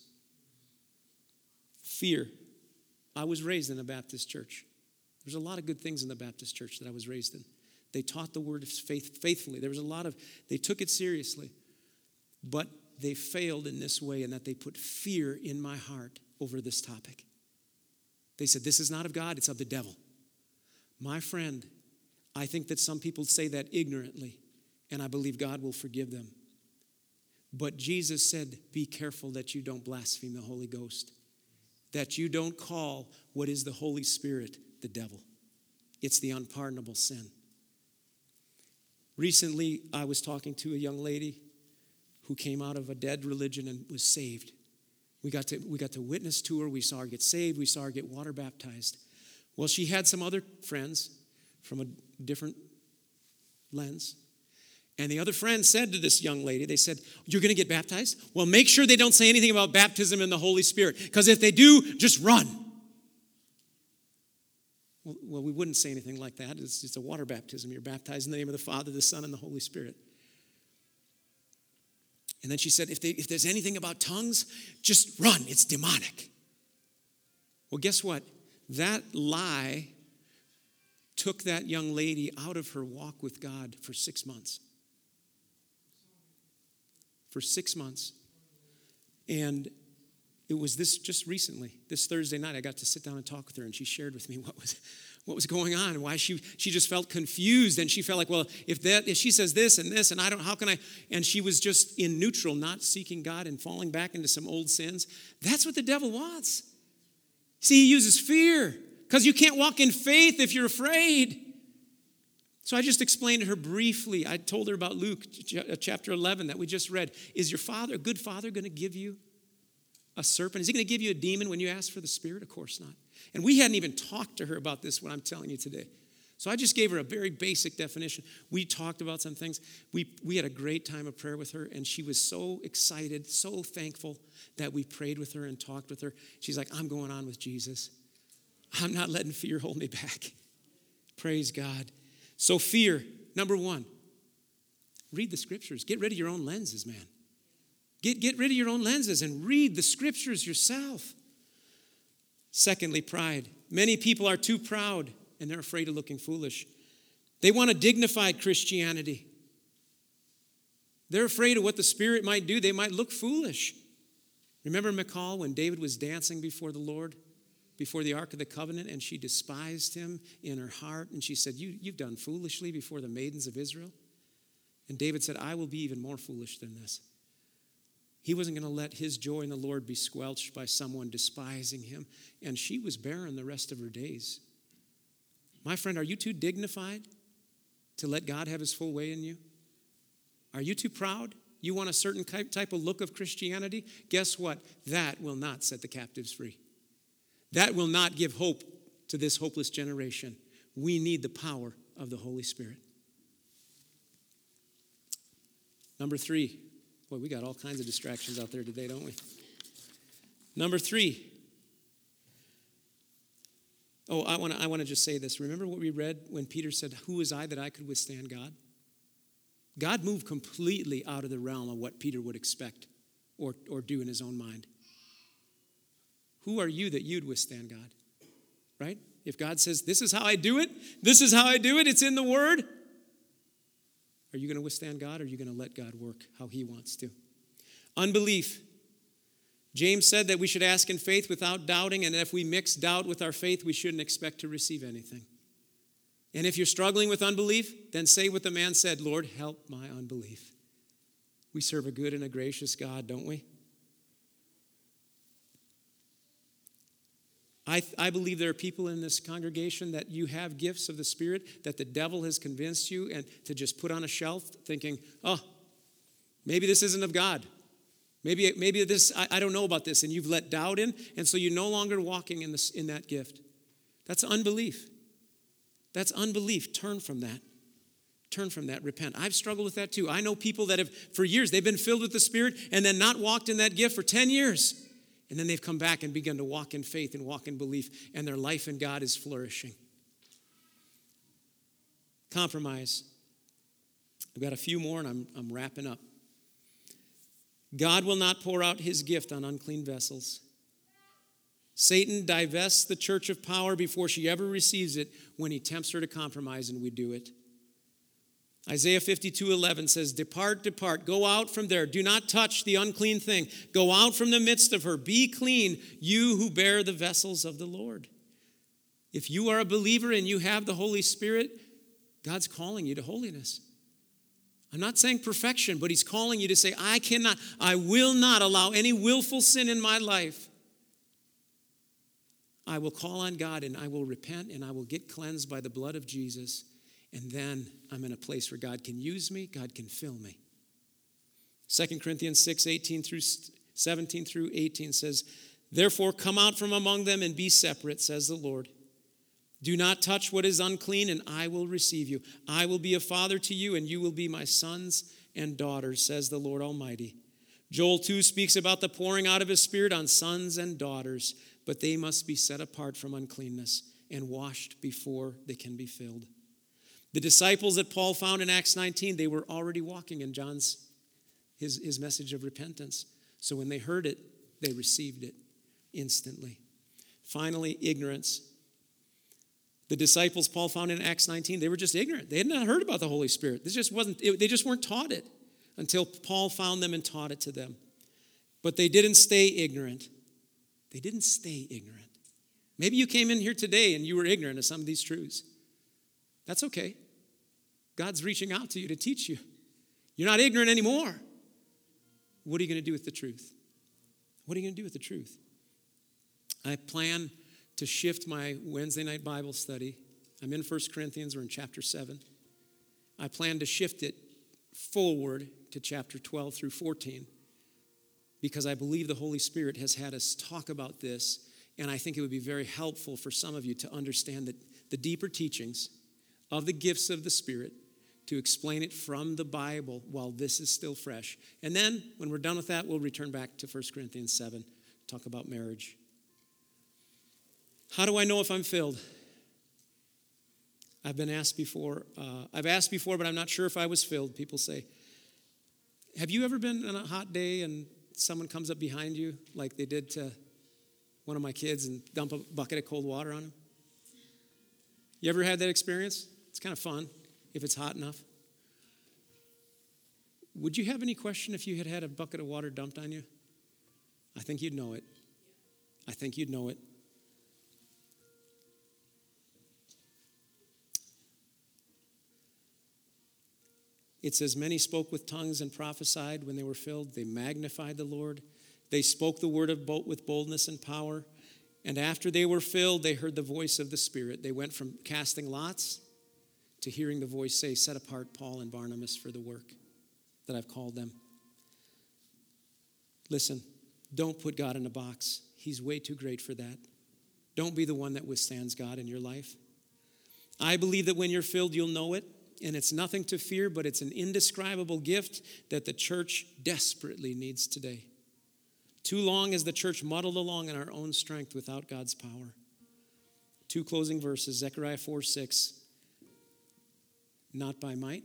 Fear. I was raised in a Baptist church. There's a lot of good things in the Baptist church that I was raised in. They taught the word of faith faithfully. They took it seriously. But they failed in this way in that they put fear in my heart over this topic. They said, this is not of God, it's of the devil. My friend, I think that some people say that ignorantly, and I believe God will forgive them. But Jesus said, be careful that you don't blaspheme the Holy Ghost, that you don't call what is the Holy Spirit the devil. It's the unpardonable sin. Recently, I was talking to a young lady who came out of a dead religion and was saved. We got to witness to her. We saw her get saved. We saw her get water baptized. Well, she had some other friends from a different lens. And the other friends said to this young lady, they said, you're going to get baptized? Well, make sure they don't say anything about baptism in the Holy Spirit, because if they do, just run. Well, we wouldn't say anything like that. It's a water baptism. You're baptized in the name of the Father, the Son, and the Holy Spirit. And then she said, if there's anything about tongues, just run. It's demonic. Well, guess what? That lie took that young lady out of her walk with God for 6 months. for 6 months. And it was this just recently, this Thursday night, I got to sit down and talk with her, and she shared with me what was going on and why she just felt confused, and she felt like, well, if she says this and this, and I don't, how can I? And she was just in neutral, not seeking God and falling back into some old sins. That's what the devil wants. See, he uses fear because you can't walk in faith if you're afraid. So I just explained to her briefly. I told her about Luke chapter 11 that we just read. Is your father, a good father, going to give you a serpent? Is he going to give you a demon when you ask for the Spirit? Of course not. And we hadn't even talked to her about this, what I'm telling you today. So I just gave her a very basic definition. We talked about some things. We had a great time of prayer with her, and she was so excited, so thankful that we prayed with her and talked with her. She's like, I'm going on with Jesus. I'm not letting fear hold me back. Praise God. So fear, number one, read the scriptures. Get rid of your own lenses, man. Get rid of your own lenses and read the scriptures yourself. Secondly, pride. Many people are too proud and they're afraid of looking foolish. They want a dignified Christianity. They're afraid of what the Spirit might do. They might look foolish. Remember Michal when David was dancing before the Lord, before the Ark of the Covenant, and she despised him in her heart, and she said, you've done foolishly before the maidens of Israel. And David said, I will be even more foolish than this. He wasn't going to let his joy in the Lord be squelched by someone despising him. And she was barren the rest of her days. My friend, are you too dignified to let God have his full way in you? Are you too proud? You want a certain type of look of Christianity? Guess what? That will not set the captives free. That will not give hope to this hopeless generation. We need the power of the Holy Spirit. Number 3. Boy, we got all kinds of distractions out there today, don't we? Number 3. Oh, I want to just say this. Remember what we read when Peter said, who is I that I could withstand God? God moved completely out of the realm of what Peter would expect or do in his own mind. Who are you that you'd withstand God? Right? If God says, this is how I do it, it's in the Word. Are you going to withstand God, or are you going to let God work how he wants to? Unbelief. James said that we should ask in faith without doubting, and if we mix doubt with our faith, we shouldn't expect to receive anything. And if you're struggling with unbelief, then say what the man said, Lord, help my unbelief. We serve a good and a gracious God, don't we? I believe there are people in this congregation that you have gifts of the Spirit that the devil has convinced you and to just put on a shelf thinking, oh, maybe this isn't of God. Maybe this, I don't know about this. And you've let doubt in, and so you're no longer walking in that gift. That's unbelief. That's unbelief. Turn from that. Turn from that. Repent. I've struggled with that too. I know people that have, for years, they've been filled with the Spirit and then not walked in that gift for 10 years. And then they've come back and begun to walk in faith and walk in belief, and their life in God is flourishing. Compromise. I've got a few more, and I'm wrapping up. God will not pour out his gift on unclean vessels. Satan divests the church of power before she ever receives it when he tempts her to compromise, and we do it. Isaiah 52:11 says, depart, depart, go out from there. Do not touch the unclean thing. Go out from the midst of her. Be clean, you who bear the vessels of the Lord. If you are a believer and you have the Holy Spirit, God's calling you to holiness. I'm not saying perfection, but he's calling you to say, I will not allow any willful sin in my life. I will call on God and I will repent and I will get cleansed by the blood of Jesus. And then I'm in a place where God can use me, God can fill me. 2 Corinthians 6:17 through 18 says, therefore come out from among them and be separate, says the Lord. Do not touch what is unclean, and I will receive you. I will be a father to you, and you will be my sons and daughters, says the Lord Almighty. Joel 2 speaks about the pouring out of his Spirit on sons and daughters, but they must be set apart from uncleanness and washed before they can be filled. The disciples that Paul found in Acts 19, they were already walking in his message of repentance. So when they heard it, they received it instantly. Finally, ignorance. The disciples Paul found in Acts 19, they were just ignorant. They had not heard about the Holy Spirit. They just weren't taught it until Paul found them and taught it to them. But they didn't stay ignorant. They didn't stay ignorant. Maybe you came in here today and you were ignorant of some of these truths. That's okay. God's reaching out to you to teach you. You're not ignorant anymore. What are you going to do with the truth? What are you going to do with the truth? I plan to shift my Wednesday night Bible study. I'm in 1 Corinthians. We're in chapter 7. I plan to shift it forward to chapter 12 through 14 because I believe the Holy Spirit has had us talk about this, and I think it would be very helpful for some of you to understand that the deeper teachings of the gifts of the Spirit, to explain it from the Bible while this is still fresh. And then, when we're done with that, we'll return back to 1 Corinthians 7, talk about marriage. How do I know if I'm filled? I've asked before, but I'm not sure if I was filled. People say, have you ever been on a hot day and someone comes up behind you like they did to one of my kids and dump a bucket of cold water on them? You ever had that experience? It's kind of fun if it's hot enough. Would you have any question if you had had a bucket of water dumped on you? I think you'd know it. I think you'd know it. It says, many spoke with tongues and prophesied when they were filled. They magnified the Lord. They spoke the word with boldness and power. And after they were filled, they heard the voice of the Spirit. They went from casting lots to hearing the voice say, set apart Paul and Barnabas for the work that I've called them. Listen, don't put God in a box. He's way too great for that. Don't be the one that withstands God in your life. I believe that when you're filled, you'll know it. And it's nothing to fear, but it's an indescribable gift that the church desperately needs today. Too long has the church muddled along in our own strength without God's power. 2 closing verses, Zechariah 4:6. Not by might,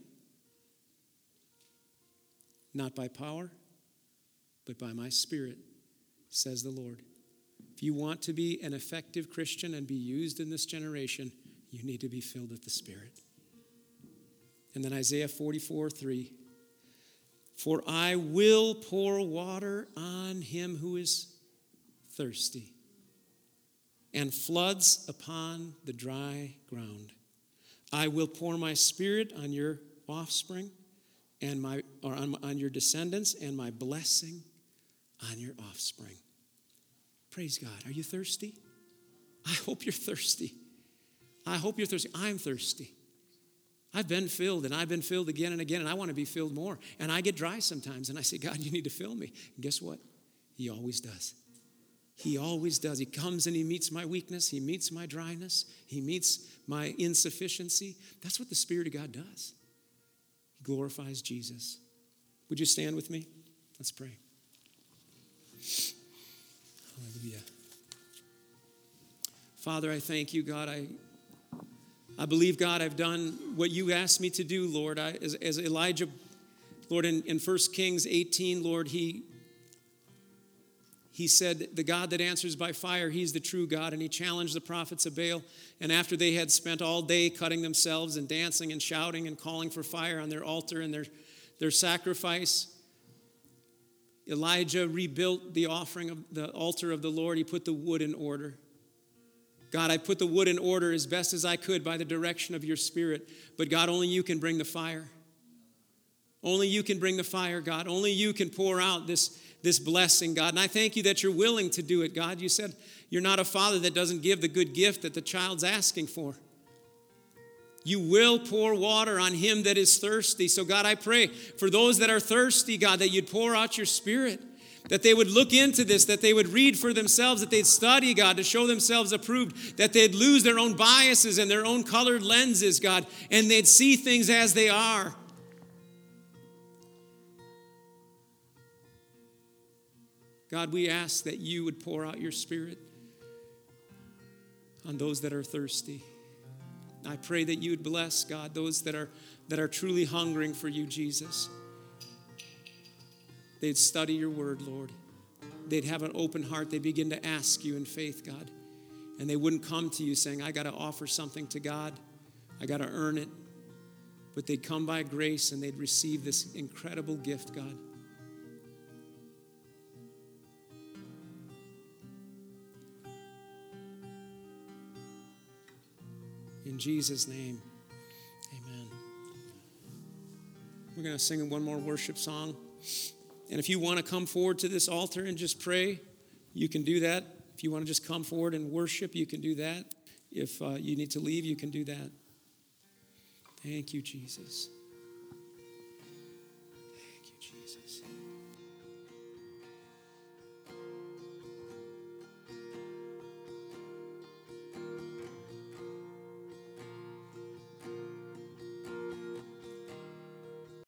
not by power, but by my Spirit, says the Lord. If you want to be an effective Christian and be used in this generation, you need to be filled with the Spirit. And then Isaiah 44:3. For I will pour water on him who is thirsty, and floods upon the dry ground. I will pour my Spirit on your offspring and on your descendants, and my blessing on your offspring. Praise God. Are you thirsty? I hope you're thirsty. I hope you're thirsty. I'm thirsty. I've been filled, and I've been filled again and again, and I want to be filled more. And I get dry sometimes, and I say, God, you need to fill me. And guess what? He always does. He always does. He comes and he meets my weakness. He meets my dryness. He meets my insufficiency. That's what the Spirit of God does. He glorifies Jesus. Would you stand with me? Let's pray. Hallelujah. Father, I thank you, God. I believe, God, I've done what you asked me to do, Lord. As Elijah, Lord, in 1 Kings 18, Lord, he said, the God that answers by fire, he's the true God. And he challenged the prophets of Baal. And after they had spent all day cutting themselves and dancing and shouting and calling for fire on their altar and their sacrifice, Elijah rebuilt the offering of the altar of the Lord. He put the wood in order. God, I put the wood in order as best as I could by the direction of your Spirit. But God, only you can bring the fire. Only you can bring the fire, God. Only you can pour out this blessing, God. And I thank you that you're willing to do it, God. You said you're not a father that doesn't give the good gift that the child's asking for. You will pour water on him that is thirsty. So, God, I pray for those that are thirsty, God, that you'd pour out your Spirit. That they would look into this, that they would read for themselves, that they'd study, God, to show themselves approved, that they'd lose their own biases and their own colored lenses, God, and they'd see things as they are. God, we ask that you would pour out your Spirit on those that are thirsty. I pray that you would bless, God, those that are truly hungering for you, Jesus. They'd study your word, Lord. They'd have an open heart. They'd begin to ask you in faith, God. And they wouldn't come to you saying, I got to offer something to God. I got to earn it. but they'd come by grace and they'd receive this incredible gift, God. In Jesus' name, amen. We're going to sing one more worship song. And if you want to come forward to this altar and just pray, you can do that. If you want to just come forward and worship, you can do that. If you need to leave, you can do that. Thank you, Jesus.